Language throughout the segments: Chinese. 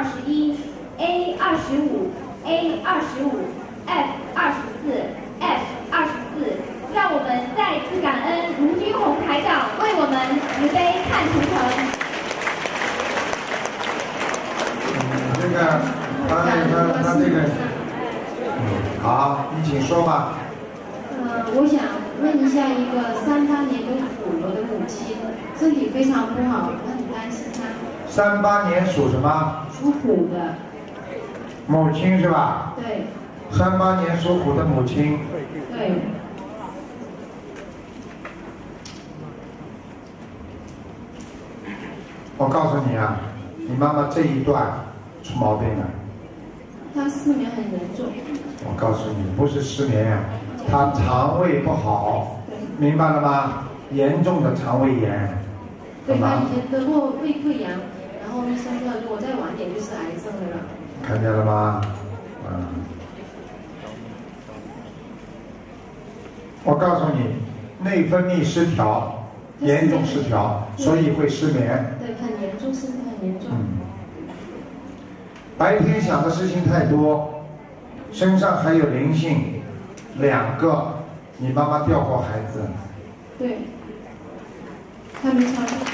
21，A 25，A 25，F 24，F 24。让我们再次感恩卢军红台长为我们慈悲看图腾。 这个，他这个，好，你请说吧。 我想问一下，一个38年有虎的母亲，身体非常不好，我很担心她。 38年属什么？ 属虎的。 母亲是吧？ 对。 38年属虎的母亲。 对。 我告诉你啊，你妈妈这一段出毛病了。 她失眠很严重。 我告诉你，不是失眠呀，她肠胃不好，明白了吗？严重的肠胃炎。 对，她以前得过胃溃疡，然后医生说如果再晚点就是癌症了。 看见了吗？我告诉你，内分泌失调。严重失调，所以会失眠。 对，很严重，身体很严重。 白天想的事情太多，身上还有灵性，2个，你妈妈掉过孩子。 对。还没超度。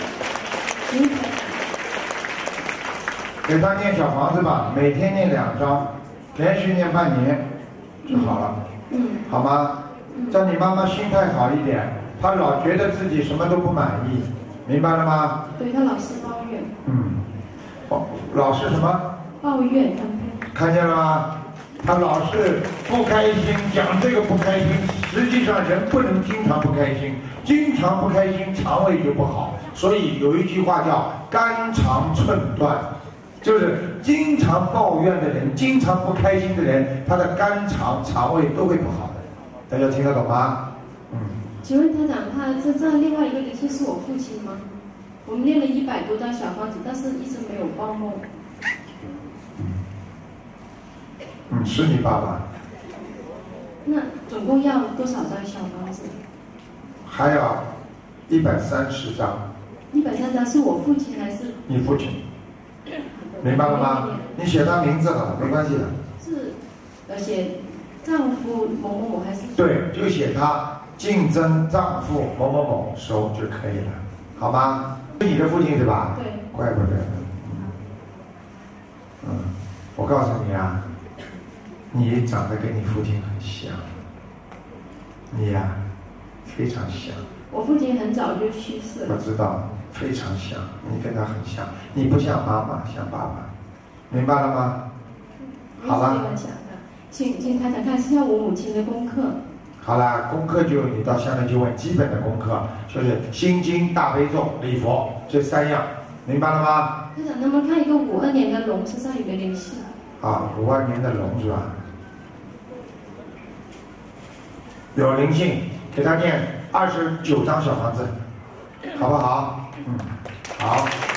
给他念小房子吧，每天念2张，连续念半年就好了。好吗？叫你妈妈心态好一点。他老觉得自己什么都不满意，明白了吗？ 对，他老是抱怨。 老是什么？ 抱怨。 看见了吗？他老是不开心，讲这个不开心，实际上人不能经常不开心，经常不开心肠胃就不好。所以有一句话叫肝肠寸断，就是经常抱怨的人，经常不开心的人，他的肝肠胃都会不好的。大家听得懂吗？ 请问台长，他这另外一个灵性是我父亲吗？我们念了100多张小房子，但是一直没有报梦。 是你爸爸。 那总共要多少张小房子？ 还要130张。 130张是我父亲还是？ 你父亲。明白了吗？你写他名字好了，没关系的。 是，写丈夫某某某还是？ 对，就写他。竞争丈夫某某某收就可以了，好吗？是你的父亲是吧？ 对。 怪不得。我告诉你啊，你长得跟你父亲很像，你呀，非常像。 我父亲很早就去世了。 我知道，非常像，你跟他很像，你不像妈妈，像爸爸，明白了吗？好了。 请台长看一下我母亲的功课。 好啦，功课就你到下面去问基本的功课，就是心经、大悲咒、礼佛这3样，明白了吗？ 台长，能不能看一个52年的龙身上有没有灵性 ？52年的龙是吧？有灵性，给他念29张小房子，好不好？好。